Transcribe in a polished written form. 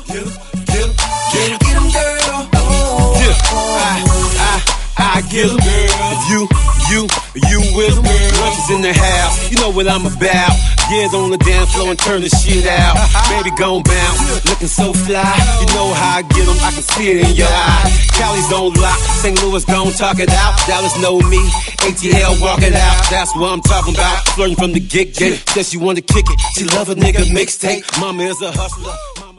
Get 'em, girl. I get 'em, girl. You with 'em. Lunch is in the house, you know what I'm about. Get on the dance floor and turn the shit out. Baby gon' bounce, looking so fly. You know how I get 'em, I can see it in your eye. Cali's don't lie, St. Louis gon' talk it out. Dallas know me, ATL walk it out. That's what I'm talking about. Flirting from the get-go. Says she wanna kick it, she love a nigga mixtape. Mama is a hustler.